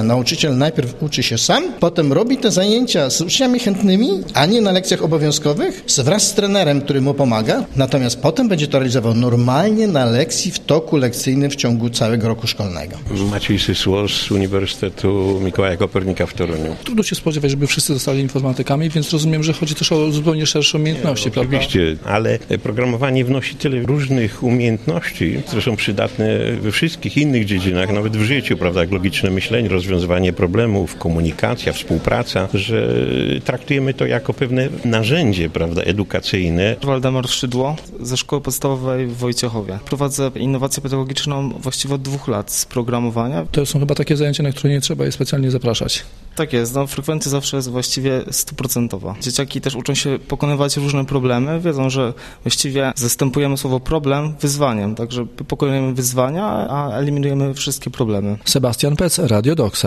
Nauczyciel najpierw uczy się sam, potem robi te zajęcia z uczniami chętnymi, a nie na lekcjach obowiązkowych, wraz z trenerem, który mu pomaga, natomiast potem będzie to realizował normalnie na lekcji w toku lekcyjnym w ciągu całego roku szkolnego. Maciej Sysło z Uniwersytetu Mikołaja Kopernika w Toruniu. Trudno się spodziewać, żeby wszyscy zostali informatykami, więc rozumiem, że chodzi też o zupełnie szersze umiejętności, prawda? Oczywiście, ale programowanie wnosi tyle różnych umiejętności, które są przydatne we wszystkich innych dziedzinach, nawet w życiu, prawda, jak logiczne myślenie, rozwiązywanie problemów, komunikacja, współpraca, że traktujemy to jako pewne narzędzie, prawda, edukacyjne. Waldemar Szydło ze Szkoły Podstawowej w Wojciechowie. Prowadzę innowację pedagogiczną właściwie od 2 lat z programowania. To są chyba takie zajęcia, na które nie trzeba je specjalnie zapraszać. Tak jest, frekwencja zawsze jest właściwie 100%. Dzieciaki też uczą się pokonywać różne problemy, wiedzą, że właściwie zastępujemy słowo problem wyzwaniem, także pokonujemy wyzwania, a eliminujemy wszystkie problemy. Sebastian Pec, Radio Dox.